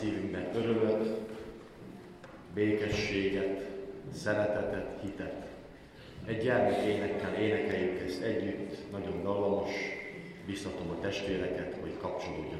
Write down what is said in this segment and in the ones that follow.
szívünkben örömöt, békességet, szeretetet, hitet. Egy gyermekénekkel énekeljük ezt együtt, nagyon dallamos, biztatom a testvéreket, hogy kapcsolódjanak.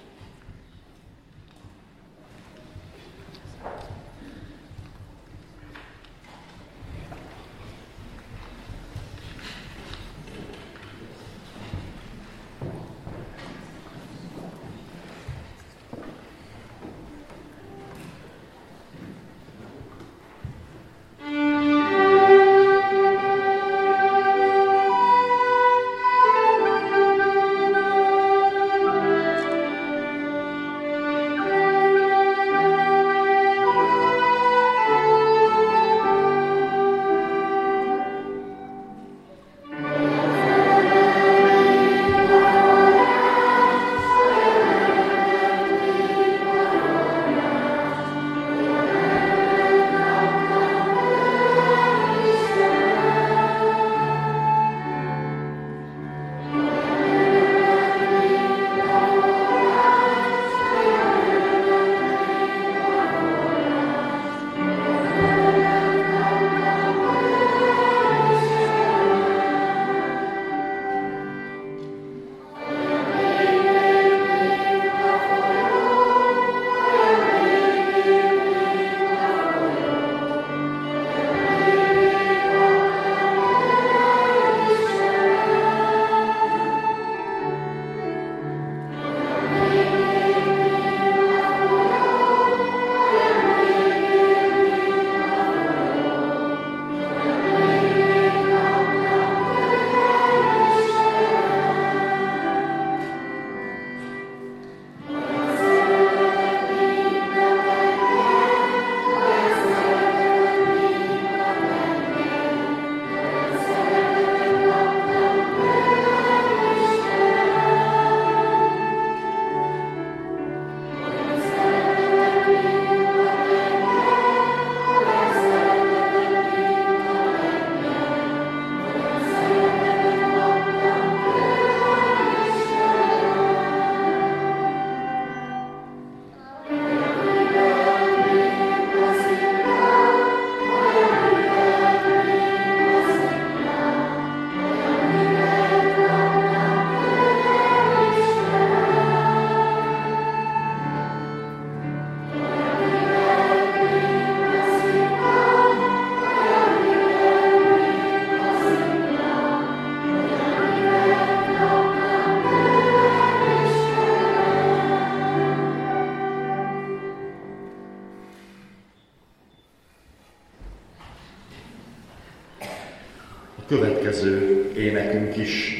Következő énekünk is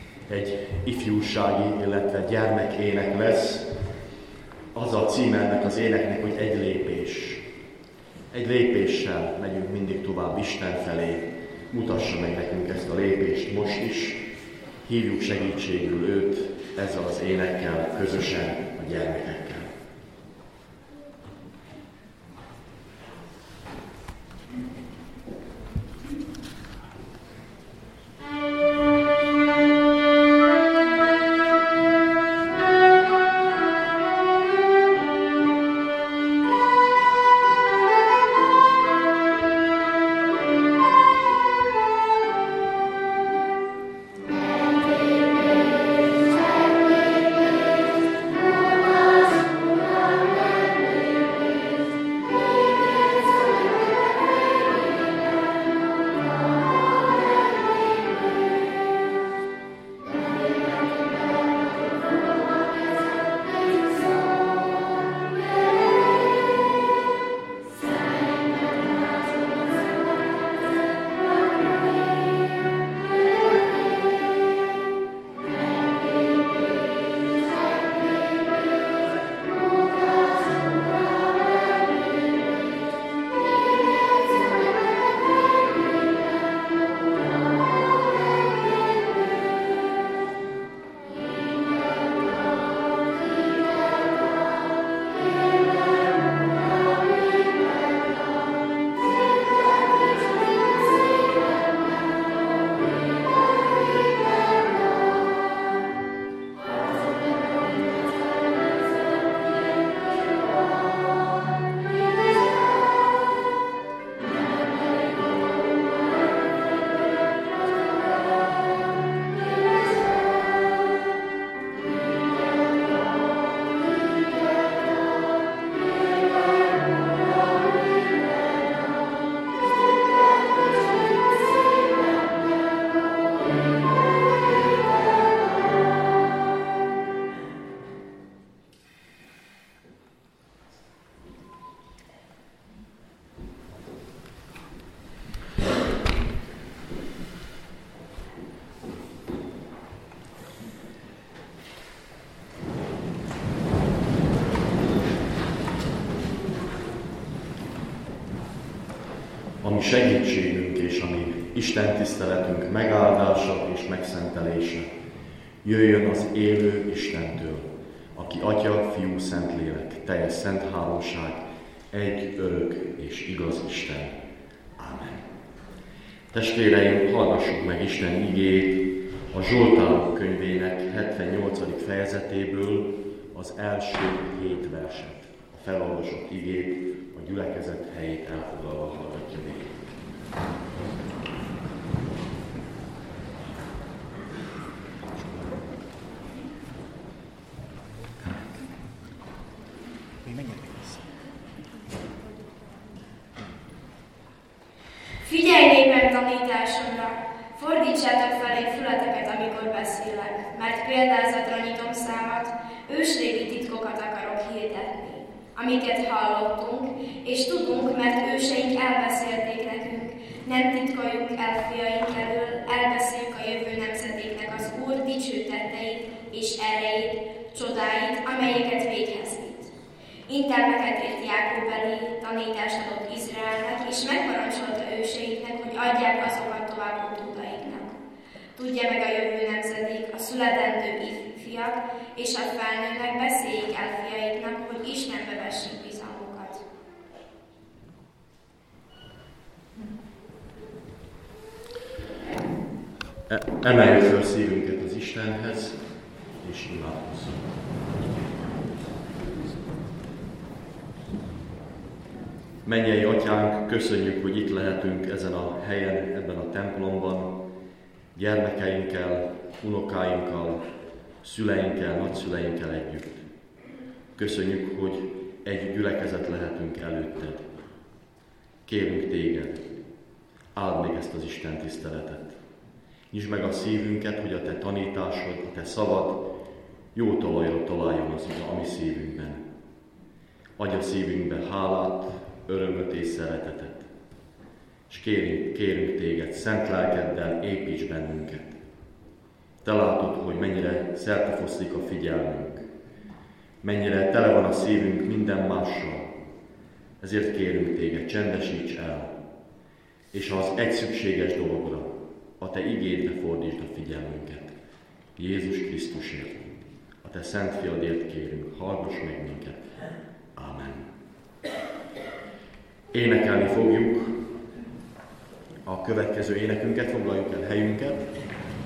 egy ifjúsági, illetve gyermekének lesz. Az a címe ennek az éneknek, hogy egy lépés. Egy lépéssel megyünk mindig tovább Isten felé. Mutassa meg nekünk ezt a lépést most is. Hívjuk segítségül őt ezzel az énekkel, közösen a gyermekekkel. Thank you. ami segítségünk és ami Isten tiszteletünk megáldása és megszentelése jöjjön az élő Istentől, aki Atya, Fiú, Szentlélek, teljes szent háromság, egy örök és igaz Isten. Ámen. Testvéreim, hallgassuk meg Isten igéjét a Zsoltárok könyvének 78. fejezetéből az első 7 verset. A felolvasott igét a gyülekezet helyét elfoglalva hallgatja végig. Figyelj népem tanításomra, fordítsátok felé fületeket, amikor beszélek, mert példázatra nyitom számat, ősrégi titkokat akarok hirdetni, amiket hallottunk, és tudunk, mert őseink elbeszélték nekünk, nem titkoljuk el fiaink elől, elbeszéljük a jövő nemzedéknek az Úr dicső tetteit és erejét, csodáit, amelyeket véghez vitt. Intelmeket írt Jákob elé, tanítást adott Izraelnek, és megparancsolta őseiknek, hogy adják azokat tovább utódaiknak. Tudja meg a jövő nemzedék, a születendő ifjak és a felnőnek beszéljék el fiaiknak, hogy Istenbe vessék bizalmukat. Emeljük fel szívünket az Istenhez, és imádkozzunk. Mennyei Atyánk, köszönjük, hogy itt lehetünk ezen a helyen, ebben a templomban, gyermekeinkkel, unokáinkkal, szüleinkkel, nagyszüleinkkel együtt. Köszönjük, hogy egy gyülekezet lehetünk előtted. Kérünk téged, áld meg ezt az Isten tiszteletet. Nyisd meg a szívünket, hogy a te tanításod, a te szavad jó talajra találjon a mi szívünkben. Adj a szívünkbe hálát, örömöt és szeretetet. És kérünk téged, szent lelkeddel építs bennünket. Te látod, hogy mennyire szertefoszlik a figyelmünk, mennyire tele van a szívünk minden mással. Ezért kérünk téged, csendesíts el, és az egy szükséges dologra, a te igédbe fordítsd a figyelmünket. Jézus Krisztusért, a te szent fiadért kérünk, hallgass meg minket. Ámen. Énekelni fogjuk a következő énekünket, foglaljuk el helyünket.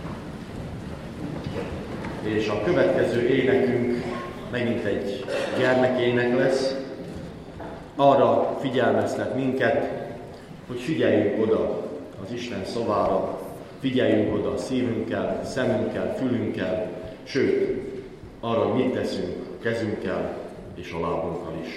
És a következő énekünk megint egy gyermekének lesz. Arra figyelmeztet minket, hogy figyeljünk oda az Isten szavára, figyeljünk oda a szívünkkel, szemünkkel, fülünkkel, sőt, arra, hogy mit teszünk a kezünkkel és a lábunkkal is.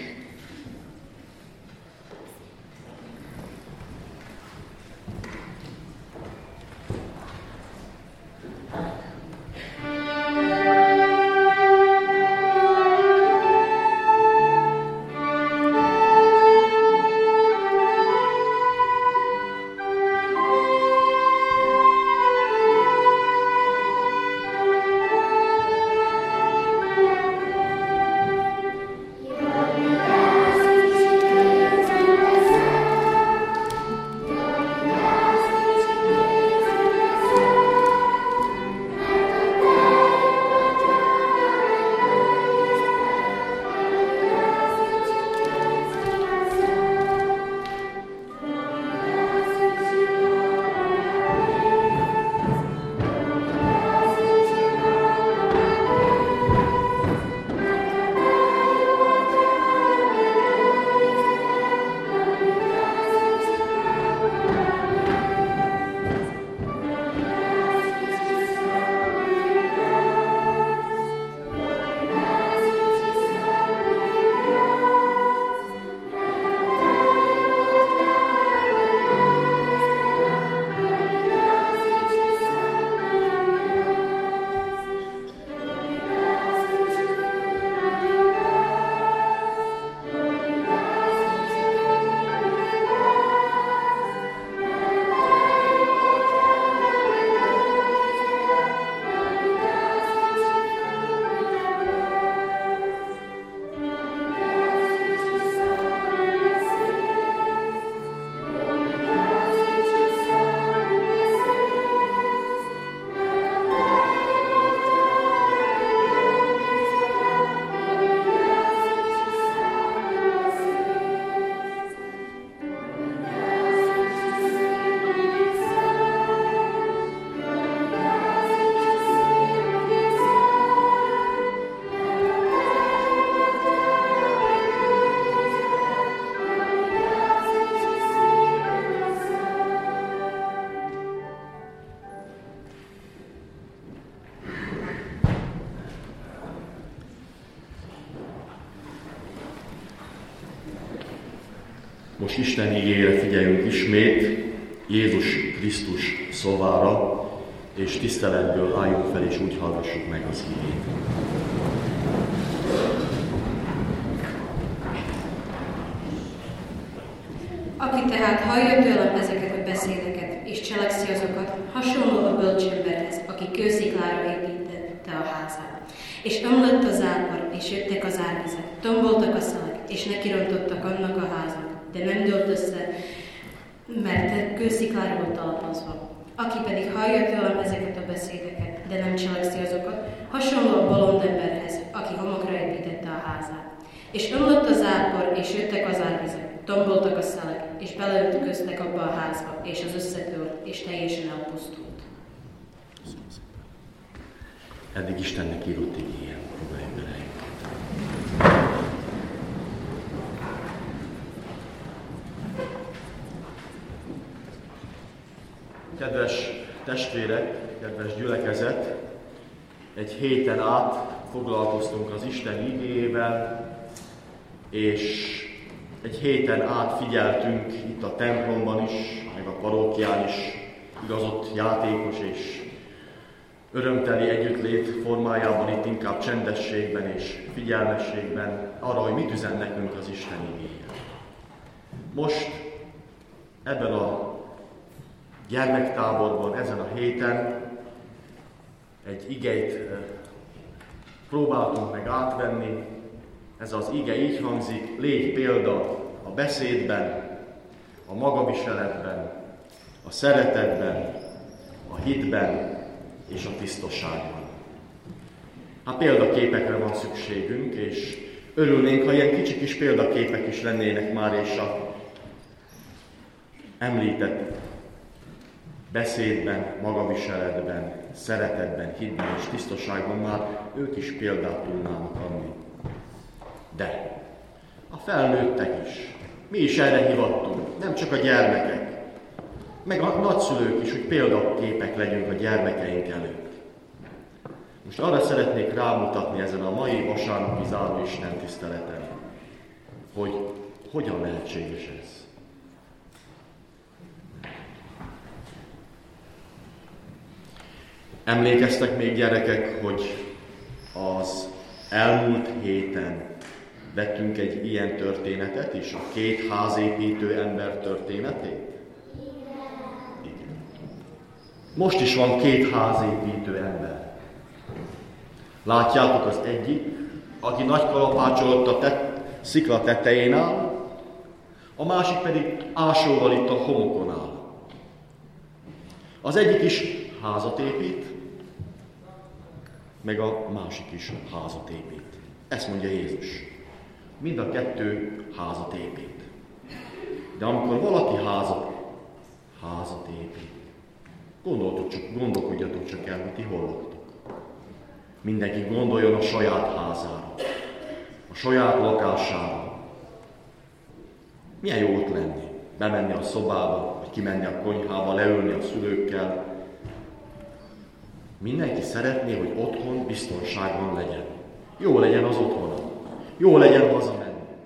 Yeah. Most Isten igére figyeljünk ismét, Jézus Krisztus szavára, és tiszteletből álljunk fel, és úgy hallgassuk meg az igét. Aki tehát hallja tőlem ezeket a beszédeket, és cselekszi azokat, hasonló a bölcsemberhez, aki kősziklára építette a házát. És ömlött az árpar, és jöttek az árvizek, tomboltak a szelek, és nekirontottak annak a háznak, de nem dőlt össze, mert kősziklára volt alapozva. Aki pedig hallja tőlem ezeket a beszédeket, de nem cselekszi azokat, hasonló a bolond emberhez, aki homokra építette a házát. És ömlött az árpar, és jöttek az árvizek, tomboltak a szelek, és beleütköztek abba a házba, és az összetört, és teljesen elpusztult. Eddig Istennek írott igéje, próbáljuk bele. Kedves testvérek, kedves gyülekezet, egy héten át foglalkoztunk az Isten igéjével, és egy héten át figyeltünk itt a templomban is, meg a parókián is igazott játékos és örömteli együttlét formájában, itt inkább csendességben és figyelmességben arra, hogy mit üzen nekünk az Isten igéje. Most ebben a gyermektáborban, ezen a héten egy igeit próbáltunk meg átvenni. Ez az ige így hangzik: légy példa a beszédben, a magaviseletben, a szeretetben, a hitben és a tisztaságban. Hát példaképekre van szükségünk, és örülnénk, ha ilyen kicsi kis példaképek is lennének már, és a említett beszédben, magaviseletben, szeretetben, hitben és tisztaságban már ők is példát tudnának adni. De a felnőttek is, mi is erre hivattunk, nem csak a gyermekek, meg a nagyszülők is, hogy példaképek legyünk a gyermekeink előtt. Most arra szeretnék rámutatni ezen a mai vasárnapi záró Isten tiszteleten, hogy hogyan lehetséges ez. Emlékeztek még, gyerekek, hogy az elmúlt héten vettünk egy ilyen történetet is, a két házépítő ember történetét? Igen. Most is van két házépítő ember. Látjátok, az egyik, aki nagy kalapácsolott a szikla tetején áll, a másik pedig ásóval itt a homokon áll. Az egyik is házat épít, meg a másik is házat épít. Ezt mondja Jézus. Mind a kettő házat épít. De amikor valaki házat épít, gondolkodjatok csak el, hogy ti hol laktok. Mindenki gondoljon a saját házára, a saját lakására. Milyen jó ott lenni, bemenni a szobába, vagy kimenni a konyhába, leülni a szülőkkel. Mindenki szeretné, hogy otthon biztonságban legyen. Jó legyen az otthona. Jó legyen hazamenni.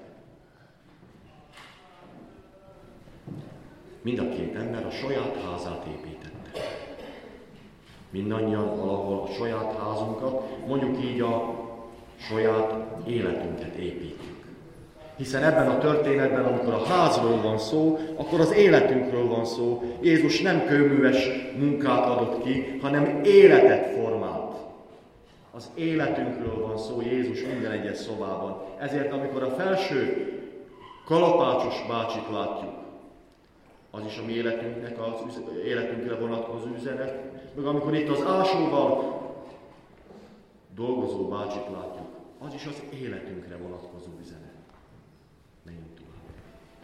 Mind a két ember a saját házát építette. Mindannyian valahol a saját házunkat, mondjuk így a saját életünket építjük. Hiszen ebben a történetben, amikor a házról van szó, akkor az életünkről van szó. Jézus nem kőműves munkát adott ki, hanem életet formált. Az életünkről van szó Jézus minden egyes szobában. Ezért, amikor a felső kalapácsos bácsit látjuk, az is a mi életünknek az életünkre vonatkozó üzenet, meg amikor itt az ásóval dolgozó bácsit látjuk, az is az életünkre vonatkozó üzenet. Menjünk tovább.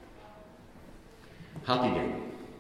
Hát igen,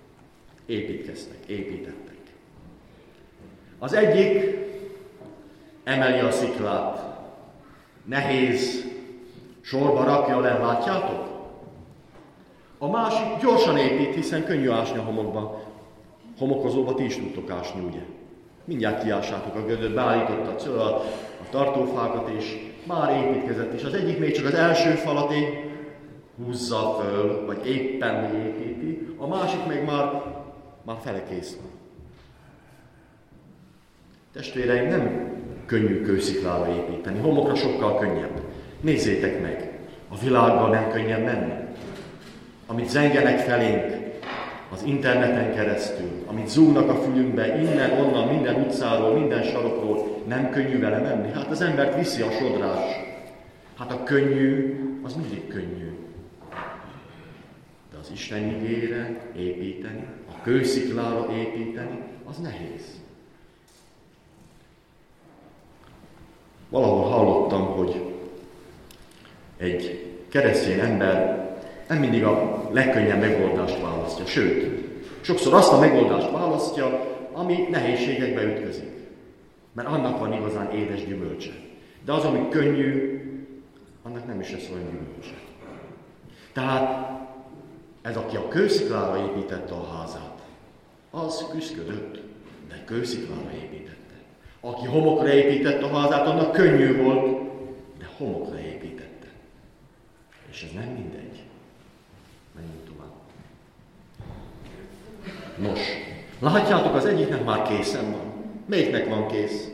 építettek. Az egyik emeli a sziklát, nehéz, sorba rakja le, látjátok? A másik gyorsan épít, hiszen könnyű ásni a homokba. Homokozóba ti is tudtok ásni, ugye? Mindjárt kiássátok a gödöt, beállította a cölt, a tartófákat, és már építkezett is. Az egyik még csak az első falat húzza föl, vagy éppen hogy építi, a másik meg már fele kész van. Testvéreim, nem könnyű kősziklára építeni, homokra sokkal könnyebb. Nézzétek meg, a világgal nem könnyebb menni. Amit zengenek felénk az interneten keresztül, amit zúgnak a fülünkbe, innen, onnan, minden utcáról, minden sarokról, nem könnyű vele menni. Hát az embert viszi a sodrás. Hát a könnyű, az mindig könnyű. De az Isten igére építeni, a kősziklára építeni, az nehéz. Valahol hallottam, hogy egy keresztény ember nem mindig a legkönnyebb megoldást választja. Sőt, sokszor azt a megoldást választja, ami nehézségekbe ütközik. Mert annak van igazán édes gyümölcse. De az, ami könnyű, annak nem is lesz olyan gyümölcse. Tehát ez, aki a kősziklára építette a házát, az küszködött, de kősziklára építette. Aki homokra építette a házát, annak könnyű volt, de homokra építette. És ez nem mindegy. Menjünk tovább. Nos, látjátok, az egyiknek már készen van. Melyiknek van kész?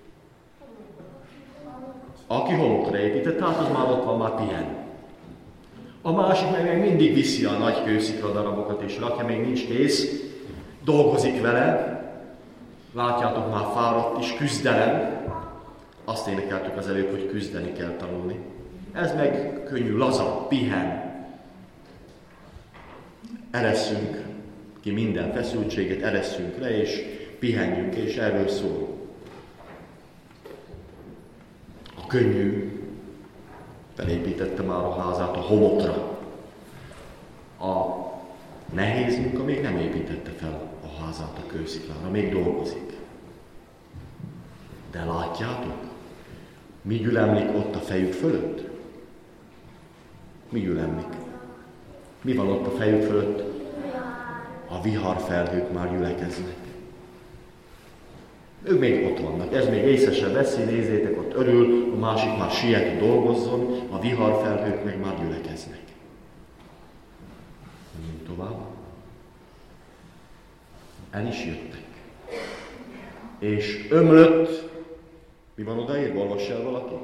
Aki homokra épített, tehát az már ott van, már pihen. A másik meg még mindig viszi a nagy kőszikla darabokat, és rakja, még nincs kész, dolgozik vele. Látjátok, már fáradt is, küzdelem. Azt énekeltük az előbb, hogy küzdeni kell tanulni. Ez meg könnyű, laza, pihen. Eresszünk ki minden feszültséget, eresszünk le, és pihenjünk, és erről szól. A könnyű felépítette már a házát a homokra. A nehéz munka még nem építette fel a házát a kősziklára, még dolgozik. De látjátok, mi gyülemlik ott a fejük fölött? Mi gyülemlik? Mi van ott a fejük fölött? A viharfelhők már gyülekeznek. Ők még ott vannak, ez még észre sem veszi, nézzétek, ott örül, a másik már siet, hogy dolgozzon, a viharfelhők meg már gyülekeznek. Menjünk tovább. El is jöttek. És ömlött, mi van odaírva, olvass el valaki?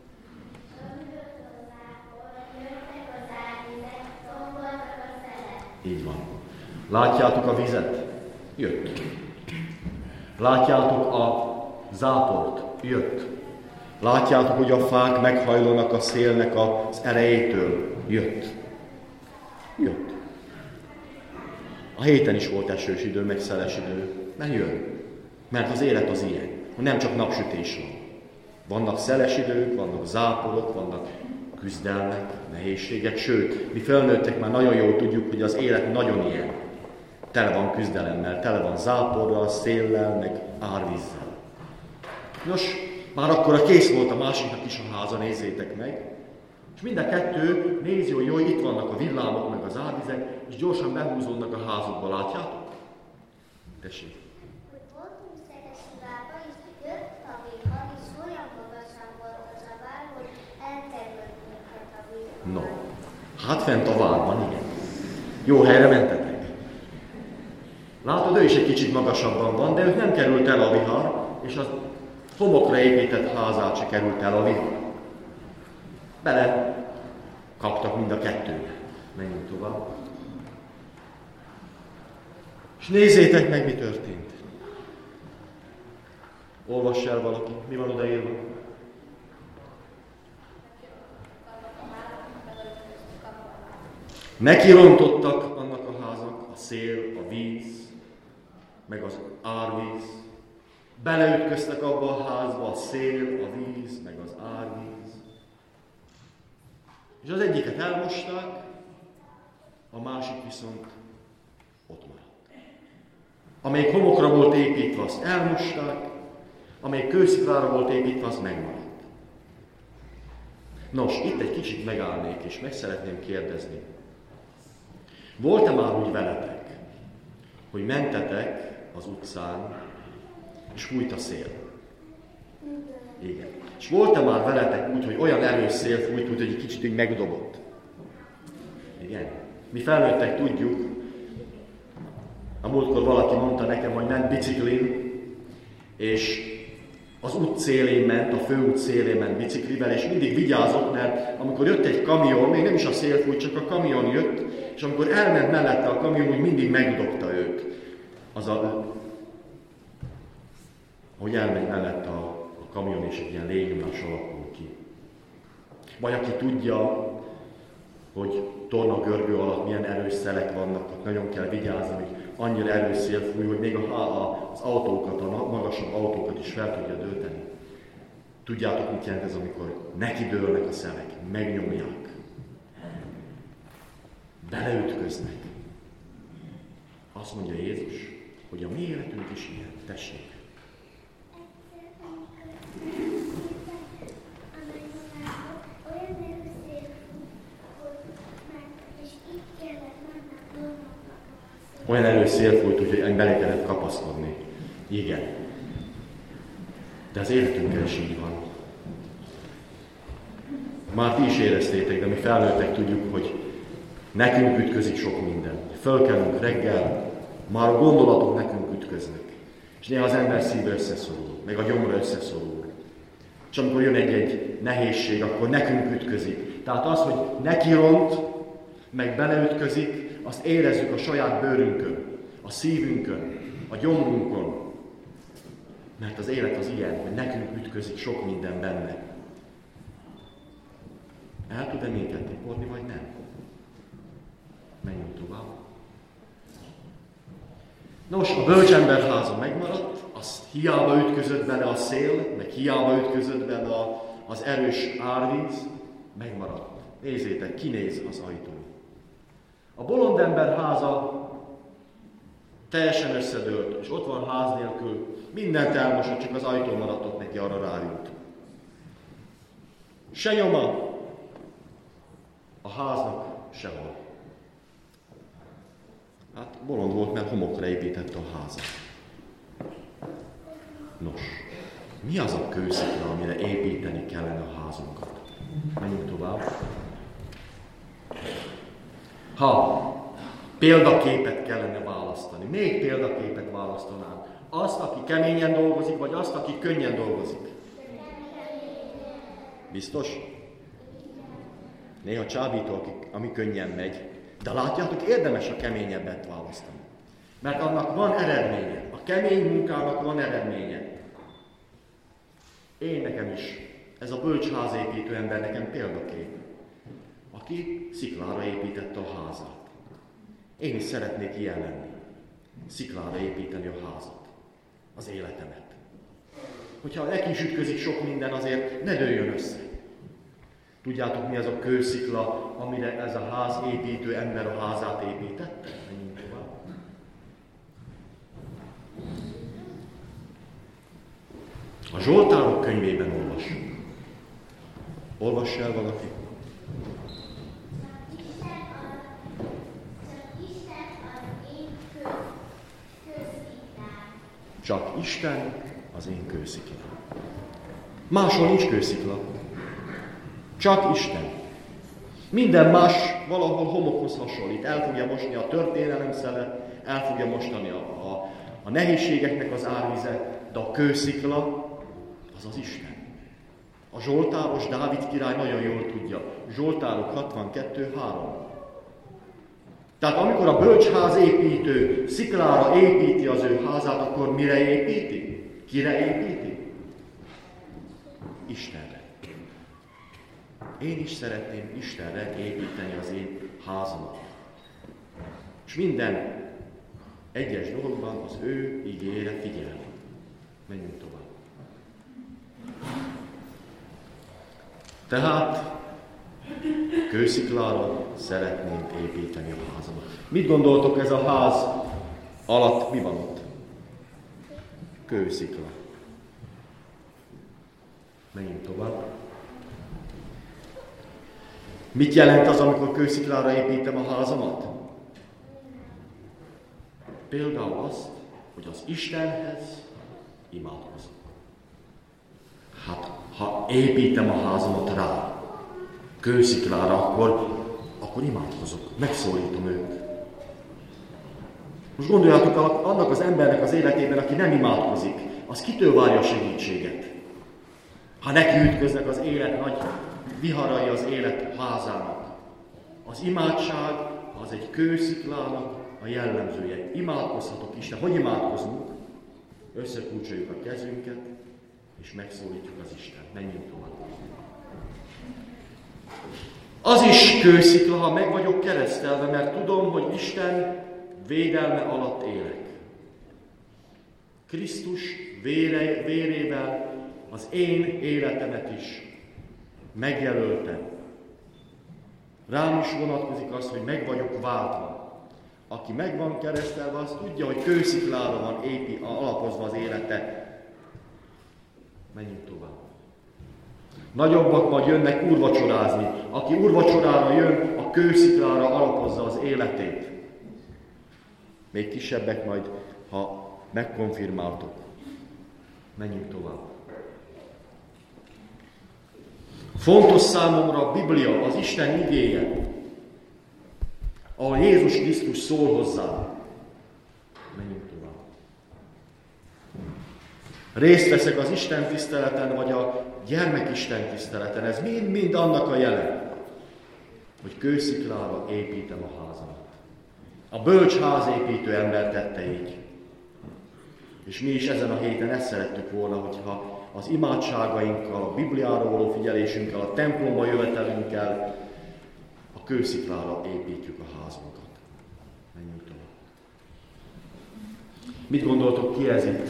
Így van. Látjátok a vizet? Jött. Látjátok a záport? Jött. Látjátok, hogy a fák meghajlanak a szélnek az erejétől? Jött. Jött. A héten is volt esős idő, meg szeles idő. Mert jön. Mert az élet az ilyen. Nem csak napsütés van. Vannak szeles idők, vannak záporok, vannak küzdelmek, nehézségek. Sőt, mi felnőttek már nagyon jól tudjuk, hogy az élet nagyon ilyen. Tele van küzdelemmel, tele van záporral, széllel, meg árvízzel. Nos, már akkor kész volt a másiknak is a háza, nézzétek meg. És mind a kettő nézi, hogy jó, itt vannak a villámok, meg az árvizek, és gyorsan behúzódnak a házukba, látjátok? Tessék. Hogy voltunk Szekesülában, és jött a vihar, és olyan magasan volt az a vár, hogy elterültünk a vihar. No, hát fent a várban, igen. Jó helyre mentetek. Látod, ő is egy kicsit magasabban van, de ők nem került el a vihar, és az homokra épített házát se került el a vihar. Bele kaptak mind a kettőbe. Menjünk tovább. És nézzétek meg, mi történt. Olvass el valaki, mi van odaírva? Nekirontottak annak a házak, a szél, a víz, meg az árvíz. Beleütköztek abba a házba a szél, a víz, meg az árvíz. És az egyiket elmosták, a másik viszont ott maradt. Amelyik homokra volt építve, azt elmosták, amelyik kősziklára volt építve, az megmaradt. Nos, itt egy kicsit megállnék, és meg szeretném kérdezni. Volt-e már úgy veletek, hogy mentetek az utcán, és fújt a szél? Igen. És volt-e már veletek úgy, hogy olyan erős szél fújt, hogy egy kicsit így megdobott? Igen. Mi felnőttek tudjuk, a múltkor valaki mondta nekem, hogy ment biciklin, és az út szélén ment, a főút szélén ment biciklivel, és mindig vigyázott, mert amikor jött egy kamion, még nem is a szél fújt, csak a kamion jött, és amikor elment mellette a kamion, úgy mindig megdobta őt. Hogy elmegy mellette a kamion, és egy ilyen légnyomás alakul ki. Vagy aki tudja, hogy tornagörbő alatt milyen erős szelek vannak, ott nagyon kell vigyázni, hogy annyira erős szél fúj, hogy még az autókat, a magasabb autókat is fel tudja dönteni. Tudjátok, mit jelent ez, amikor nekidőlnek a szelek, megnyomják, beleütköznek. Azt mondja Jézus, hogy a mi életünk is ilyen. Tessék! Olyan erős szél fújt, hogy bele kellett kapaszkodni. Igen. De az életünkkel is így van. Már ti is éreztétek, de mi felnőttek tudjuk, hogy nekünk ütközik sok minden. Fölkelünk reggel, már a gondolatok nekünk ütköznek. És néha az ember szíve összeszorul, meg a gyomra összeszorul. És amikor jön egy nehézség, akkor nekünk ütközik. Tehát az, hogy neki ront, meg beleütközik, azt érezzük a saját bőrünkön, a szívünkön, a gyomrunkon. Mert az élet az ilyen, hogy nekünk ütközik sok minden benne. El tud-e minket tiporni, vagy nem? Menjünk tovább. Nos, a bölcsemberháza megmaradt, azt hiába ütközött bele a szél, meg hiába ütközött bele az erős árvíz, megmaradt. Nézzétek, kinéz az ajtón. A bolondember háza teljesen összedőlt, és ott van ház nélkül, mindent elmosott, csak az ajtó maradt ott neki, arra rájut. Se nyoma a háznak sehol. Hát bolond volt, mert homokra építette a házat. Nos, mi az a kőszikla, amire építeni kellene a házunkat? Menjünk tovább. Ha példaképet kellene választani, még példaképet választanánk, azt, aki keményen dolgozik, vagy azt, aki könnyen dolgozik? Biztos? Néha csábító, ami könnyen megy, de látjátok, érdemes a keményebbet választani. Mert annak van eredménye, a kemény munkának van eredménye. Én nekem is, ez a bölcs házépítő ember nekem példakép, aki sziklára építette a házát. Én is szeretnék ilyen lenni. Sziklára építeni a házat, az életemet. Hogyha neki is ütközik sok minden, azért ne dőljön össze. Tudjátok, mi az a kőszikla, amire ez a házépítő ember a házát építette? Menjünk tovább. A Zsoltárok könyvében olvassuk. Olvassa el valaki. Csak Isten az én kősziklám. Máshol nincs kőszikla. Csak Isten. Minden más valahol homokhoz hasonlít. El fogja mosni a történelem szele, el fogja mostani a nehézségeknek az árvize, de a kőszikla az az Isten. A Zsoltáros Dávid király nagyon jól tudja. Zsoltárok 62:3. Tehát amikor a bölcsház építő sziklára építi az ő házát, akkor mire építi? Kire építi? Istenre. Én is szeretném Istenre építeni az én házamat. És minden egyes dologban az ő igére figyelni. Menjünk tovább. Tehát kősziklára szeretném építeni a házamat. Mit gondoltok, ez a ház alatt mi van ott? Kőszikla. Menjünk tovább. Mit jelent az, amikor kősziklára építem a házamat? Például azt, hogy az Istenhez imádkozok. Hát, ha építem a házamat rá, kősziklára, akkor akkor imádkozok, megszólítom őt. Most gondoljátok, annak az embernek az életében, aki nem imádkozik, az kitől várja a segítséget? Ha neki ütköznek az élet nagy viharai az élet házának. Az imádság az egy kősziklának a jellemzője. Imádkozhatok Isten. Hogy imádkozunk? Összekulcsoljuk a kezünket, és megszólítjuk az Istent. Menjünk tovább. Az is kőszikla, ha meg vagyok keresztelve, mert tudom, hogy Isten védelme alatt élek. Krisztus vérével az én életemet is megjelöltem. Rám is vonatkozik az, hogy meg vagyok váltva. Aki meg van keresztelve, az tudja, hogy kősziklára van alapozva az élete. Menjünk tovább. Nagyobbak majd jönnek úrvacsorázni. Aki úrvacsorára jön, a kősziklára alapozza az életét. Még kisebbek majd, ha megkonfirmáltok. Menjünk tovább. Fontos számomra a Biblia, az Isten igéje, ahol Jézus Krisztus szól hozzá. Menjünk tovább. Részt veszek az Isten tiszteleten, vagy a gyermekisten tiszteleten. Ez mind annak a jele, hogy kősziklára építem a házamat. A bölcs házépítő ember tette így. És mi is ezen a héten ezt szerettük volna, hogyha az imádságainkkal, a Bibliáról való figyelésünkkel, a templomba jövetelünkkel a kősziklára építjük a házunkat. Menjünk tovább. Mit gondoltok, ki ez itt?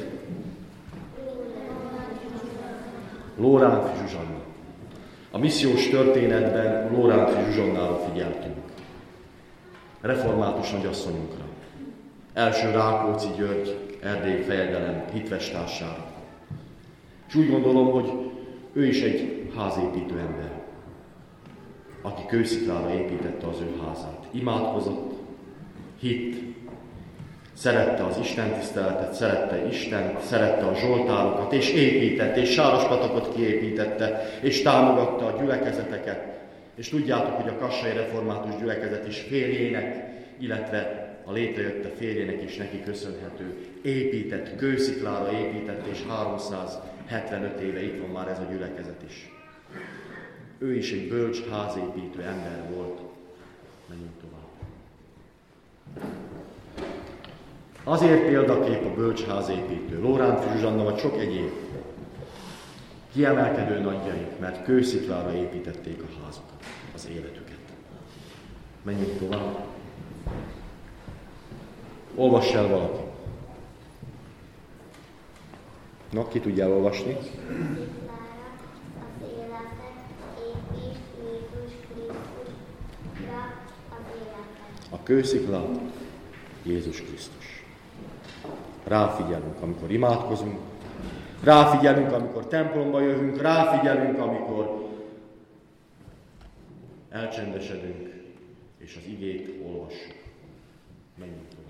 Lórántfi Zsuzsanna. A missziós történetben Lórántfi Zsuzsannára figyeltünk. Református nagyasszonyunkra. Első Rákóczi György, erdélyi fejedelem hitvestársára. És úgy gondolom, hogy ő is egy házépítő ember, aki kősziklára építette az ő házát. Imádkozott, hitt, szerette az istentiszteletet, szerette Istent, szerette a zsoltárokat, és építette, és Sárospatakot kiépítette, és támogatta a gyülekezeteket. És tudjátok, hogy a kassai református gyülekezet is férjének, illetve a létrejötte férjének is neki köszönhető. Épített, kősziklára épített, és 375 éve itt van már ez a gyülekezet is. Ő is egy bölcs házépítő ember volt. Menjünk tovább. Azért példakép a bölcs házépítő, Lórántfi Zsuzsanna vagy sok egyéb kiemelkedő nagyjaink, mert kősziklára építették a házukat, az életüket. Menjünk tovább. Olvass el valaki. Na, ki tudja elolvasni? A kőszikla Jézus Krisztus. Ráfigyelünk, amikor imádkozunk, ráfigyelünk, amikor templomba jövünk, ráfigyelünk, amikor elcsendesedünk, és az igét olvassuk. Menjünk tovább.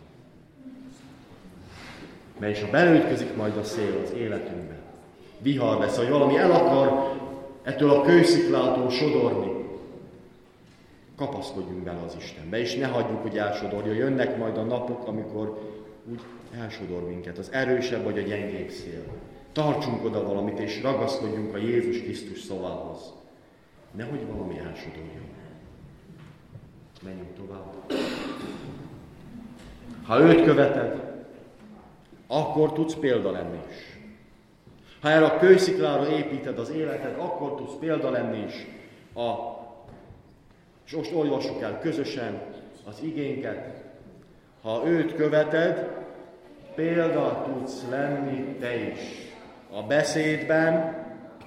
Mert és ha beleütközik majd a szél az életünkbe, vihar lesz, hogy valami el akar ettől a kősziklától sodorni, kapaszkodjunk bele az Istenbe, és ne hagyjuk, hogy elsodorja. Jönnek majd a napok, amikor úgy elsodor minket, az erősebb vagy a gyengébb szél. Tartsunk oda valamit, és ragaszkodjunk a Jézus Krisztus szavához. Nehogy valami elsodorjon. Menjünk tovább. Ha őt követed, akkor tudsz példa lenni is. Ha erre a kősziklára építed az életed, akkor tudsz példa lenni is. És most olvassuk el közösen az igénket. Ha őt követed, példa tudsz lenni te is. A beszédben,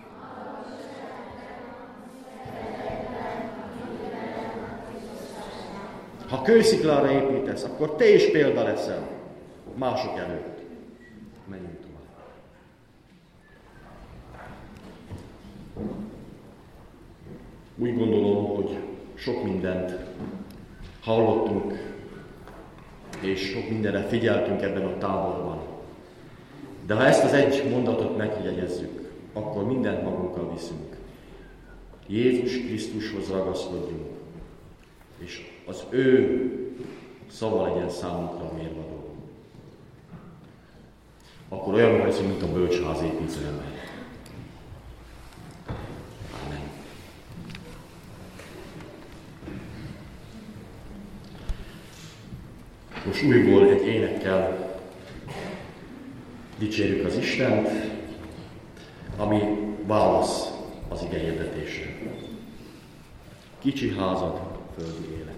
ha kősziklára építesz, akkor te is példa leszel mások előtt. Menjünk tovább. Úgy gondolom, hogy sok mindent hallottunk, és sok mindenre figyeltünk ebben a táborban. De ha ezt az egy mondatot megjegyezzük, akkor mindent magunkkal viszünk. Jézus Krisztushoz ragaszkodjunk. és az ő szava legyen számunkra mérvadó. Akkor olyan leszünk, mint a bölcsház építő ember. Amen. Most újból egy énekkel dicsérjük az Istent, ami válasz az ige hirdetésre. Kicsi házad, földi életed.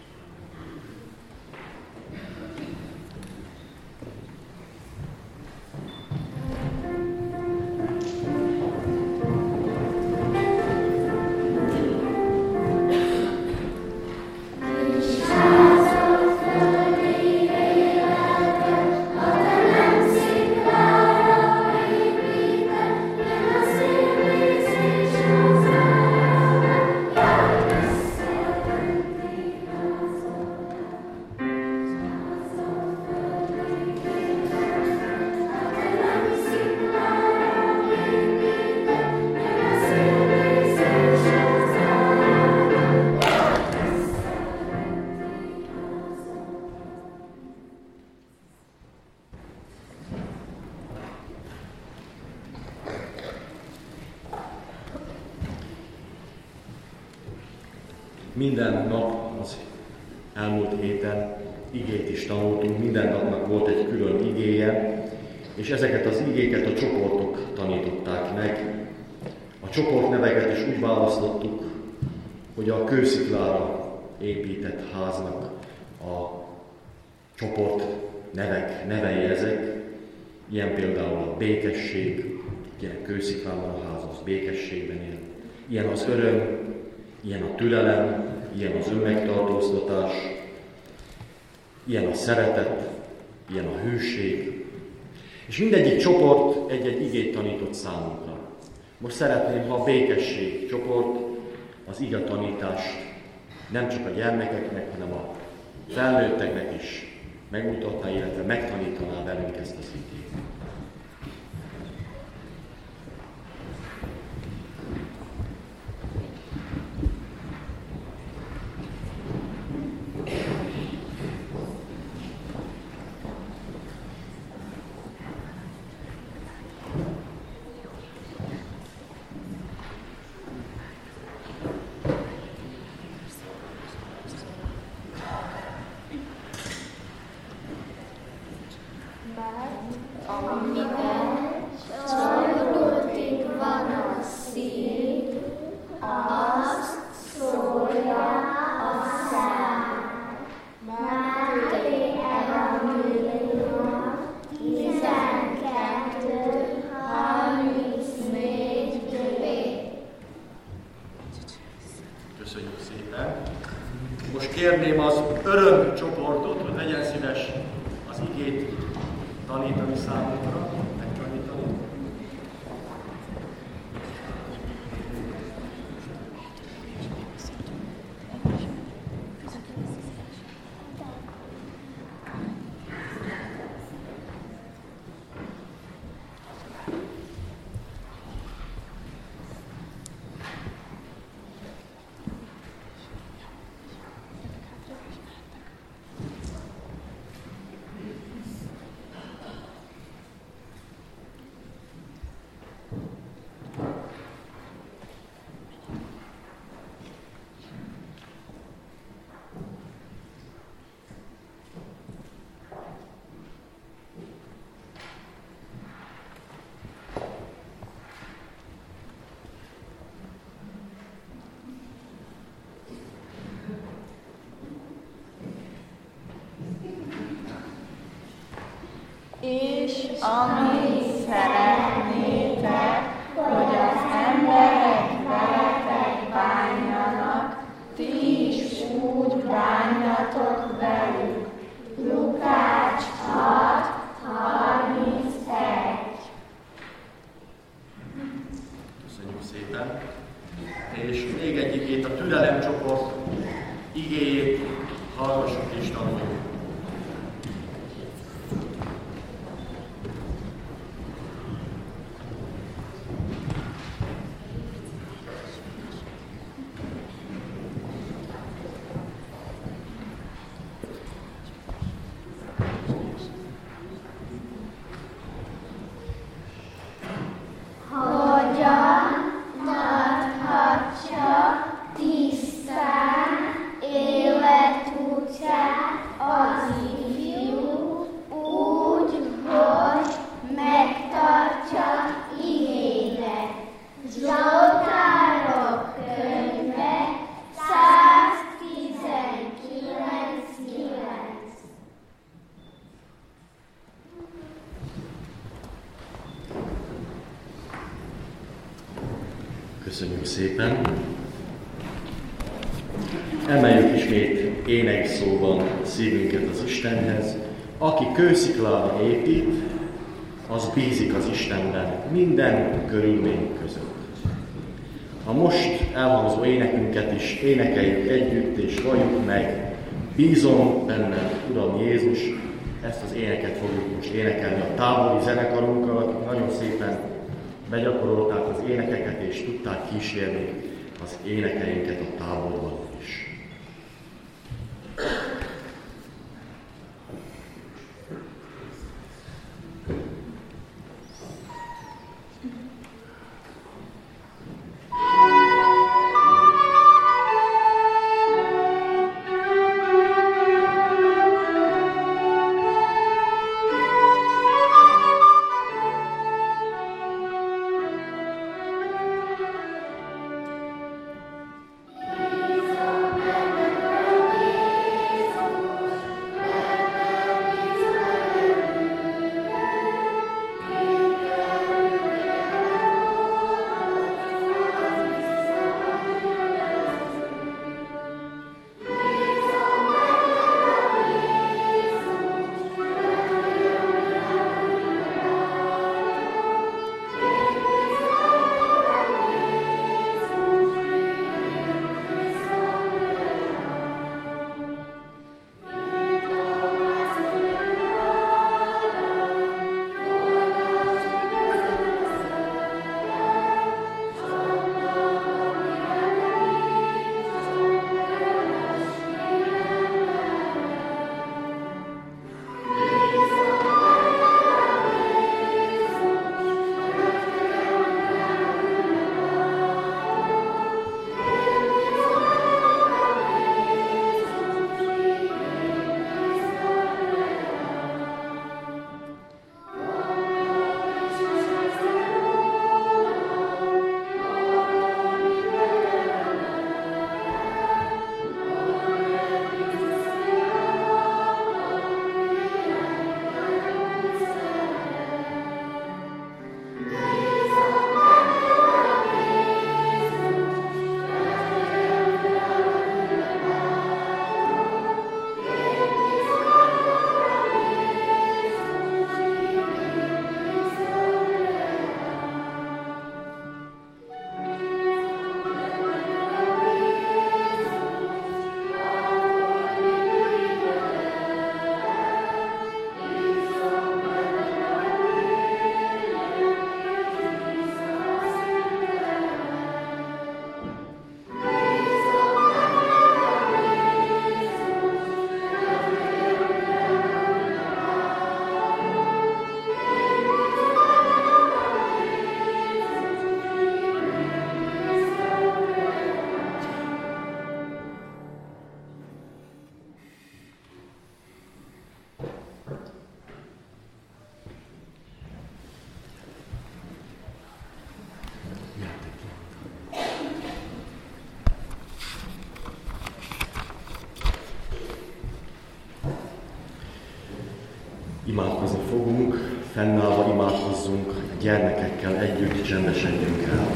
Minden nap az elmúlt héten igét is tanultunk, minden napnak volt egy külön igéje, és ezeket az igéket a csoportok tanították meg. A csoportneveket is úgy választottuk, hogy a kősziklára épített háznak a csoport nevei ezek, ilyen például a békesség, ilyen kősziklán van a ház, az békességben él, ilyen az öröm, ilyen a türelem, ilyen az önmegtartóztatás, ilyen a szeretet, ilyen a hűség. És mindegyik csoport egy-egy igét tanított számunkra. Most szeretném, ha a békesség csoport az ige tanítást nem csak a gyermekeknek, hanem a felnőtteknek is megmutatná, illetve megtanítaná velünk ezt az igét. Most kérném az örömcsoportot, hogy legyen szíves az igét tanítani számunkra, megtanítani. És amit szeretnétek, hogy az emberek veletek bánjanak, ti is úgy bánjatok velük. Lukács 6:31. Köszönjük szépen. És még egy igét, a türelemcsoport igéjét hallgassuk és tanuljuk. Köszönjük szépen! Emeljük ismét énekszóban szívünket az Istenhez. Aki kősziklára épít, az bízik az Istenben minden körülmény között. A most elhangzó énekünket is énekeljük együtt, és valljuk meg, bízom benned, Uram Jézus. Ezt az éneket fogjuk most énekelni a tábori zenekarunkkal, akik nagyon szépen begyakorolták az énekeket, és tudták kísérni az énekeinket a táborban is. Imádkozni fogunk, fennállva imádkozzunk, gyermekekkel együtt csendesedjünk el.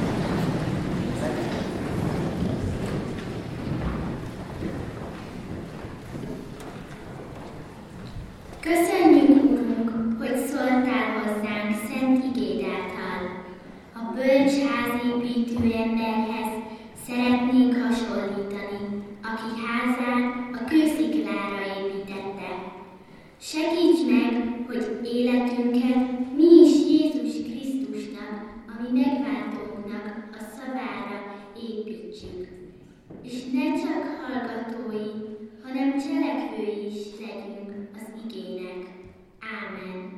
Köszönjük, Urunk, hogy szóltál hozzánk szent igéd által. A bölcs házépítő emberhez szeretnénk hasonlítani, aki házát a kősziklára építette. Segíts meg, hogy életünket mi is Jézus Krisztusnak, ami megváltónknak a szavára építsük. És ne csak hallgatói, hanem cselekvői is legyünk az igének. Ámen.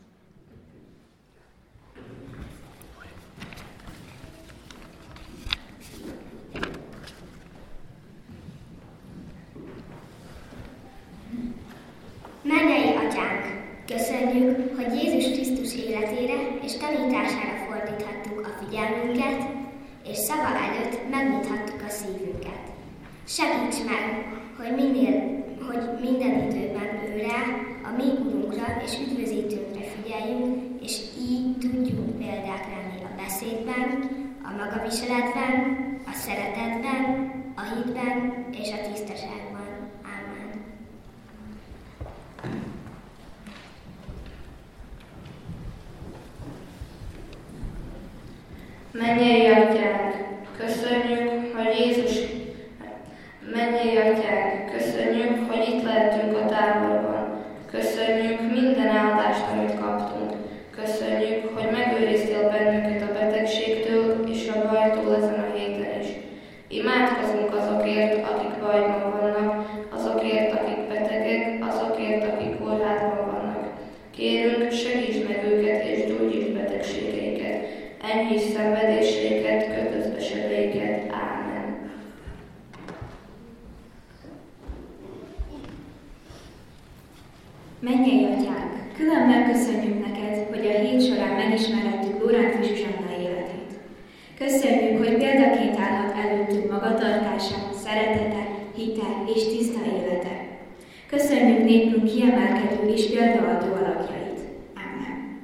Mennyei Atyánk, köszönjük, hogy Jézus Krisztus életére és tanítására fordíthattuk a figyelmünket, és szava előtt megnyithattuk a szívünket. Segíts meg, hogy minden időben őre, a mi Urunkra és üdvözítőnkre figyeljünk, és így tudjunk példák lenni a beszédben, a viseletben, a szeretetben, a hitben és a tisztaságban. Ámen. Mennyei Atyánk, köszönjük, hogy Mennyei Atyánk, köszönjük, hogy itt lehetünk a táborban. Köszönjük minden áldást, amit kaptunk. Köszönjük, hogy megőriztél bennünket a betegségtől és a bajtól ezen a héten is. Imádkozunk azokért, akik bajban vannak, azokért, akik betegek, azokért, akik kórházban vannak. Kérünk, segíts meg őket és gyógyíts betegségeiket, enyhíts szenvedéseiket, kötözd sebeiket. Ámen. Mennyei Atyánk, külön megköszönjük neked, hogy a hét során megismerhettük Lóránci Zsuzsanna életét. Köszönjük, hogy példaként állhat előttünk magatartása, szeretete, hite és tiszta élete. Köszönjük népünk kiemelkedő és példaadó alakjait. Ámen.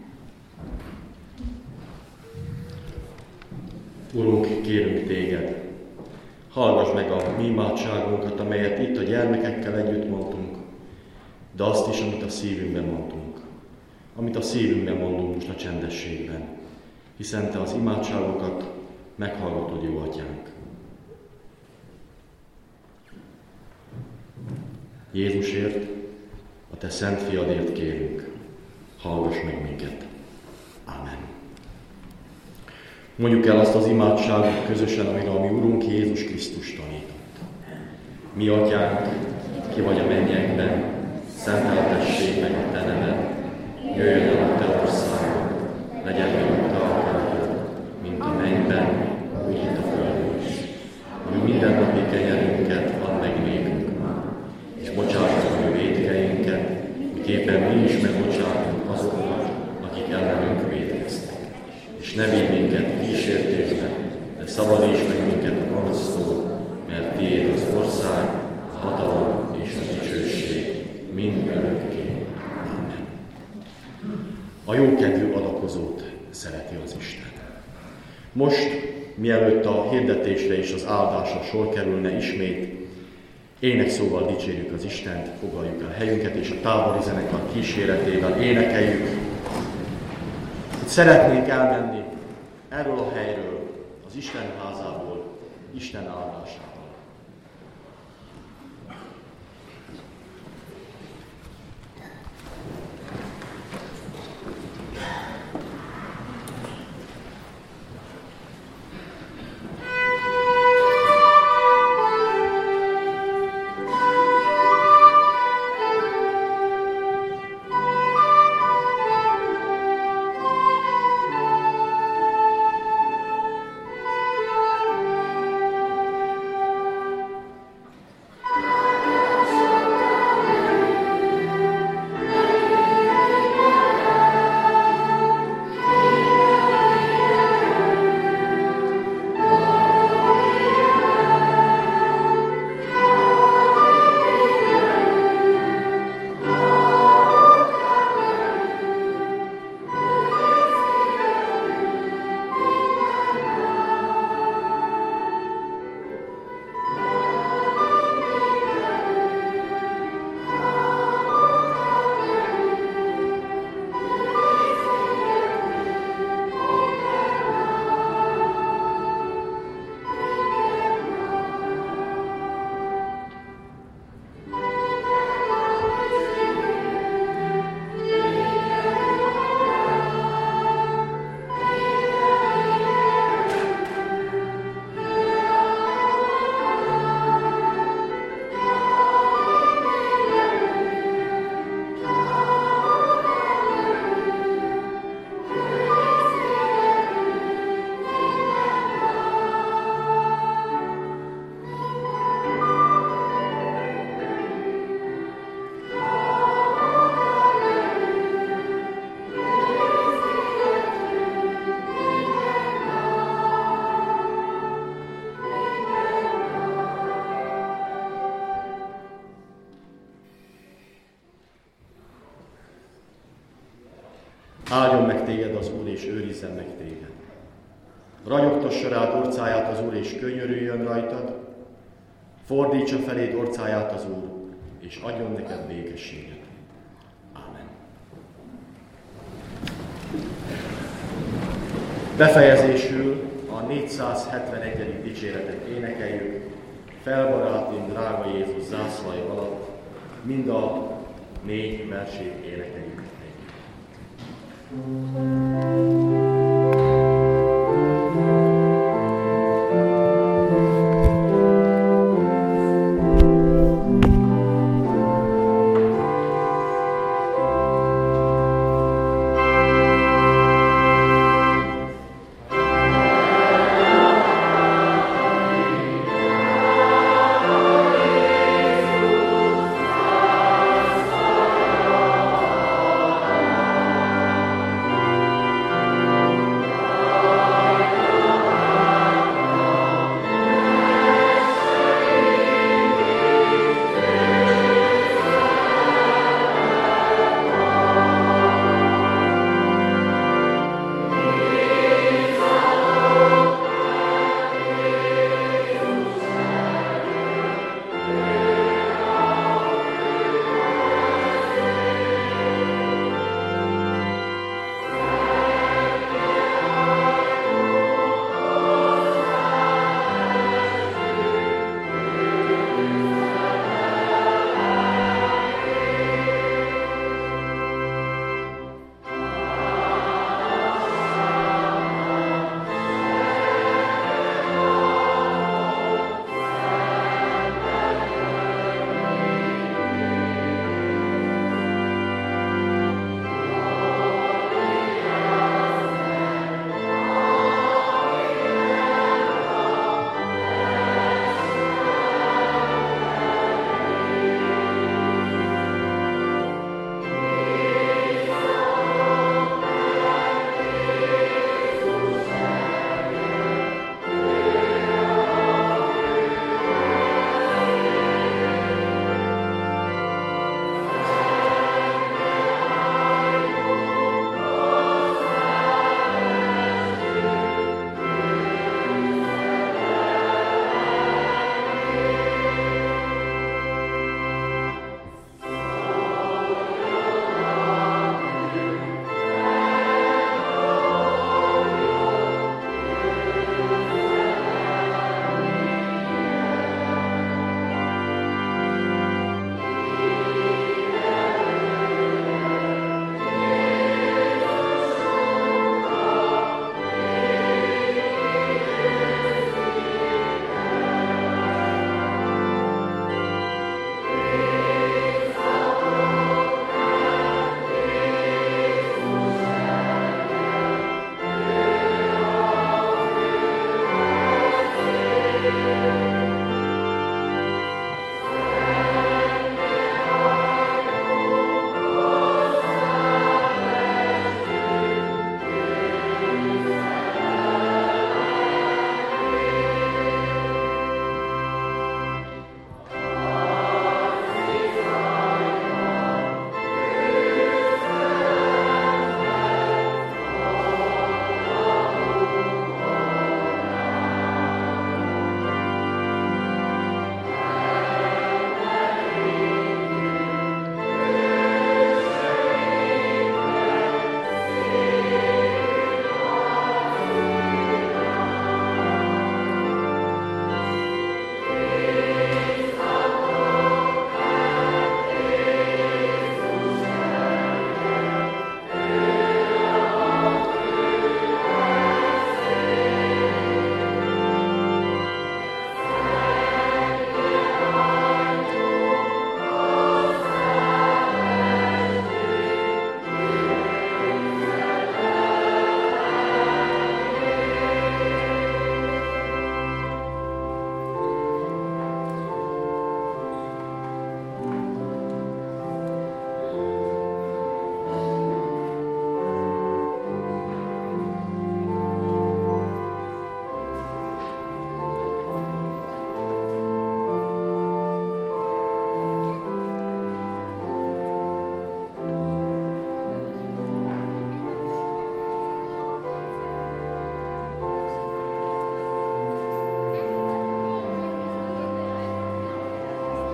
Urunk, kérünk téged, hallgass meg a mi imádságunkat, amelyet itt a gyermekekkel együtt mondtunk, de azt is, amit a szívünkben mondtunk. Amit a szívünkben mondunk most a csendességben, hiszen te az imádságokat meghallgatod, jó Atyánk. Jézusért, a te szent fiadért kérünk, hallgass meg minket. Ámen. Mondjuk el azt az imádságot közösen, amire a mi Urunk Jézus Krisztus tanított. Mi Atyánk, ki vagy a mennyekben, szenteltessék meg a te neved, jöjjön el a te országod, legyen meg a te akaratod, mint a mennyben, úgy itt a földön is. Ami mindennapi kenyerünket add meg nékünk ma, és bocsáss meg a vétkeinket, miképpen mi is megbocsátunk azoknak, akik ellenünk vétkeztek. És ne vigy minket kísértésbe, de szabadíts meg minket a gonosztól, mert tiéd az ország, a hatalom és a dicsőség mind örökké. Amen. A jókedvű adakozót szereti az Isten. Most, mielőtt a hirdetésre és az áldásra sor kerülne ismét, énekszóval dicsérjük az Istent, foglaljuk el helyünket, és a tábori zenekar kíséretével énekeljük. Itt szeretnénk elmenni erről a helyről, az Isten házából, Isten áldásával. Áldjon meg téged az Úr, és őrizzen meg téged. Ragyogtassa rád orcáját az Úr, és könyörüljön rajtad, fordítsa feléd orcáját az Úr, és adjon neked békességet. Ámen. Befejezésül a 471. dicséretet énekeljük, felbarátim, drága Jézus zászlaj alatt, mind a 4 versét énekeljük együtt.